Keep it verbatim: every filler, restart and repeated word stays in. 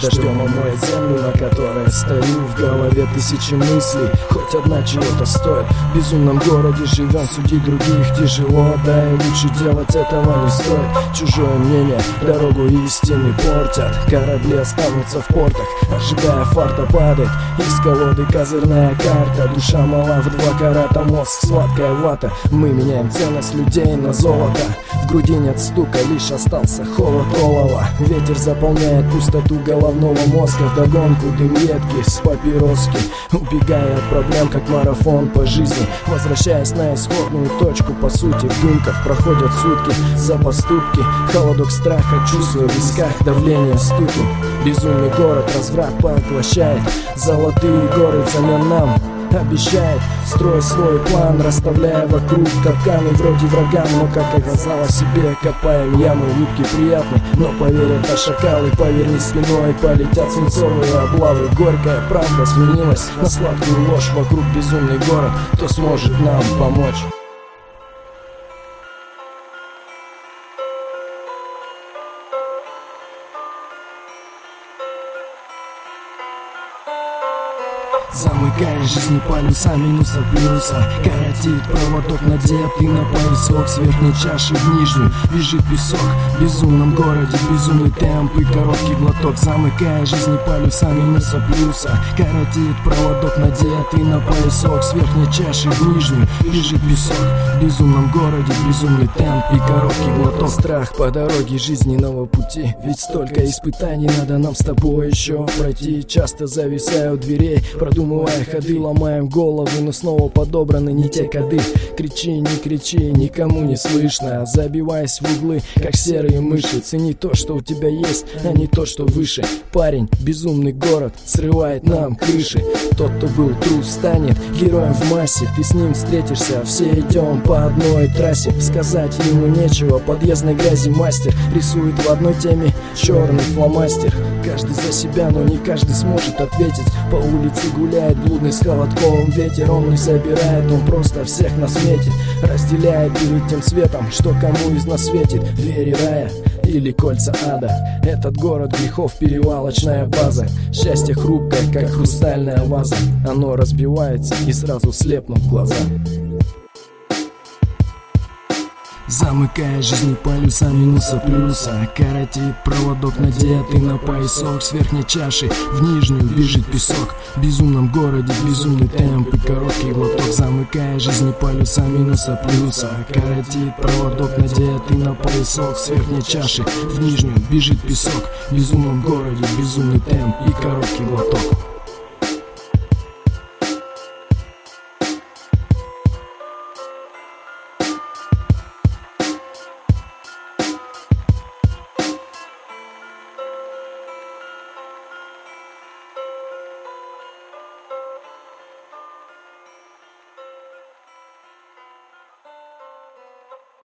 Дождем омоет землю, на которой стою. В голове тысячи мыслей, хоть одна чего-то стоит. В безумном городе живем, судить других тяжело. Да и лучше делать этого не стоит. Чужое мнение дорогу истины портят. Корабли останутся в портах, ожидая фарта. Падает из колоды козырная карта. Душа мала в два карата, мозг сладкая вата. Мы меняем ценность людей на золото. В груди нет стука, лишь остался холод олова. Ветер заполняет пустоту головного мозга. Вдогонку дым едкий с папироски. Убегая от проблем, как марафон по жизни. Возвращаясь на исходную точку, по сути в думках проходят сутки. За поступки, холодок страха, чувствую в висках давление стуки. Безумный город разврат поглощает. Золотые горы взамен нам обещает. Строя свой план, расставляя вокруг капканы вроде врагам. Но как оказалось себе, копаем яму. Улыбки приятны, но поверят а шакалы. Поверни спиной, полетят свинцовые облавы. Горькая правда сменилась на сладкую ложь. Вокруг безумный город, кто сможет нам помочь? Замыкая жизнь полюса, минуса плюса. Коротит проводок, надетый на поясок. С верхней чаши в нижнюю бежит песок. В безумном городе безумный темп и короткий глоток. Замыкая жизнь полюса, минуса плюса. Коротит проводок, надетый на поясок. С верхней чаши в нижнюю бежит песок. В безумном городе безумный темп и короткий глоток. Страх по дороге жизненного пути. Ведь столько испытаний надо нам с тобой еще пройти. Часто зависаю у дверей, продумывая ходы, ломаем голову, но снова подобраны не те коды. Кричи, не кричи, никому не слышно. Забиваясь в углы, как серые мыши. Цени то, что у тебя есть, а не то, что выше. Парень, безумный город срывает нам крыши. Тот, кто был трус, станет героем в массе. Ты с ним встретишься, все идем по одной трассе. Сказать ему нечего, подъездной грязи мастер. Рисует в одной теме черный фломастер. Каждый за себя, но не каждый сможет ответить. По улице гуляет блудный с холодковым ветер. Он не собирает, он просто всех нас метит. Разделяет перед тем светом, что кому из нас светит. Двери рая или кольца ада. Этот город грехов, перевалочная база. Счастье хрупкое, как хрустальная ваза. Оно разбивается и сразу слепнут глаза. Замыкая жизнь полюса, минуса плюса. Коротит проводок, надетый на поясок. С верхней чаши в нижнюю бежит песок. В безумном городе безумный темп и короткий глоток. Замыкая жизнь полюса, минуса плюса. Коротит проводок, надетый на поясок. С верхней чаши в нижнюю бежит песок. В безумном городе безумный темп и короткий глоток.